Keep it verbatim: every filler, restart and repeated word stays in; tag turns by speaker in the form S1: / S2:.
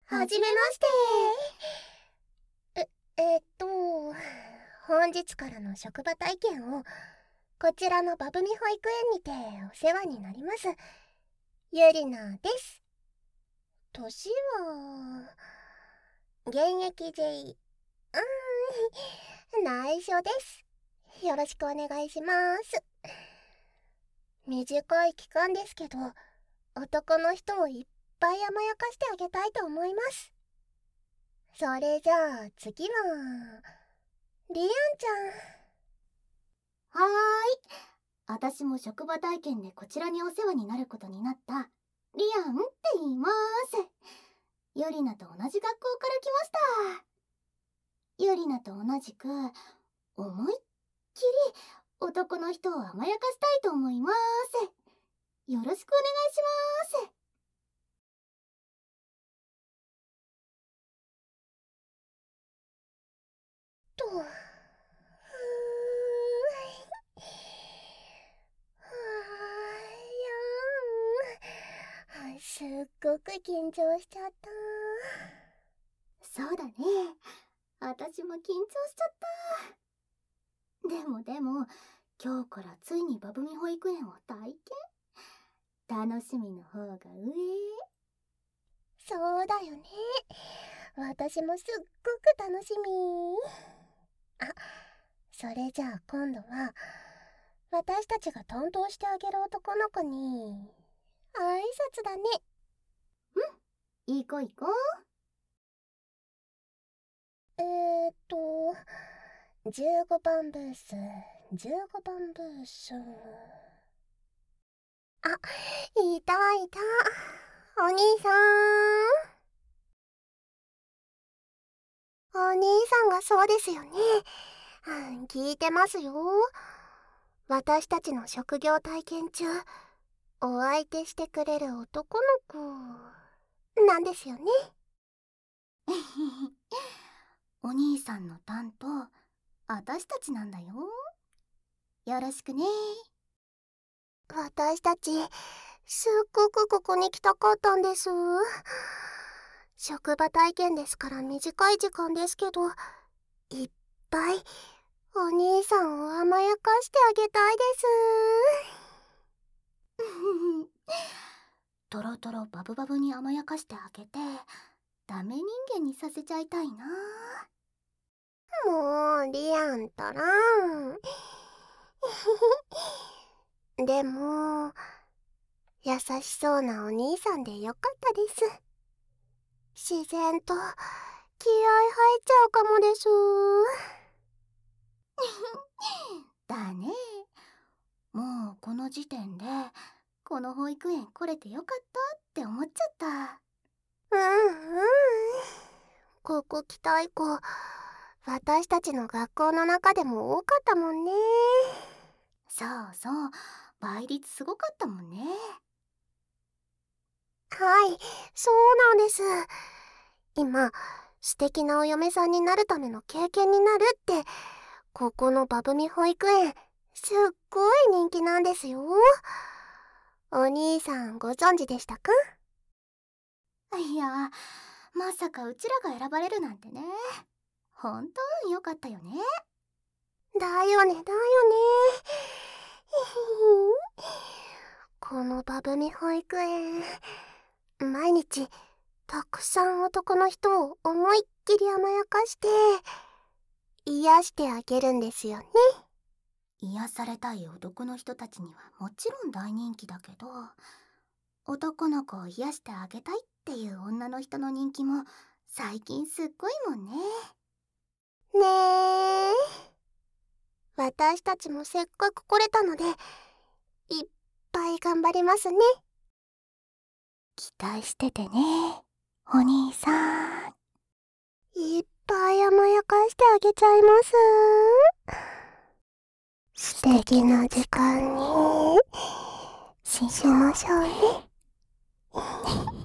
S1: はじめまして。え、えっと、本日からの職場体験をこちらのバブミ保育園にてお世話になりますゆりなです。年は現役 J、 うーん内緒です。よろしくお願いします。短い期間ですけど、男の人をいっぱい甘やかしてあげたいと思います。それじゃあ次はリアンち
S2: ゃん。はーい、私も職場体験でこちらにお世話になることになったリアンって言います。ユリナと同じ学校から来ました。ユリナと同じく思いっきり男の人を甘やかしたいと思います。よろしくお願いします。
S1: とはーいやーすっごく緊張しちゃった。
S2: そうだね、私も緊張しちゃった。でもでも今日からついにバブミ保育園を体験、楽しみの方が上。
S1: そうだよね、私もすっごく楽しみ。あ、それじゃあ今度は私たちが担当してあげる男の子に挨拶だね。
S2: うん、行こう行こう。
S1: えーっとじゅうごばんブース、じゅうごばんブース。あ、いたいた、お兄さん。お兄さんがそうですよね。うん、聞いてますよ。私たちの職業体験中、お相手してくれる男の子なんですよね。
S2: お兄さんの担当、私たちなんだよ。よろしくね。
S1: 私たちすっごくここに来たかったんです。職場体験ですから短い時間ですけど、いっぱいお兄さんを甘やかしてあげたいです。
S2: トロトロバブバブに甘やかしてあげて、ダメ人間にさせちゃいたいな。
S1: もうリアンたらん。でも優しそうなお兄さんでよかったです。自然と気合入っちゃうかもです。
S2: だね。もうこの時点でこの保育園来れてよかったって思っちゃった。
S1: うんうん、ここ来たい子、私たちの学校の中でも多かったもんね。
S2: そうそう、倍率すごかったもんね。
S1: はい、そうなんです。今素敵なお嫁さんになるための経験になるって、ここのバブミ保育園すっごい人気なんですよ。お兄さんご存知でしたか？
S2: いや、まさかうちらが選ばれるなんてね。ほんと運良かったよね。
S1: だよねだよね。このバブミ保育園、毎日たくさん男の人を思いっきり甘やかして癒してあげるんですよね。
S2: 癒されたい男の人たちにはもちろん大人気だけど、男の子を癒してあげたいっていう女の人の人気も最近すっごいもんね。
S1: ねえ、私たちもせっかく来れたのでいっぱい頑張りますね。
S2: 期待しててね、お兄さん。
S1: いっぱい甘やかしてあげちゃいます。素敵な時間にしましょうね。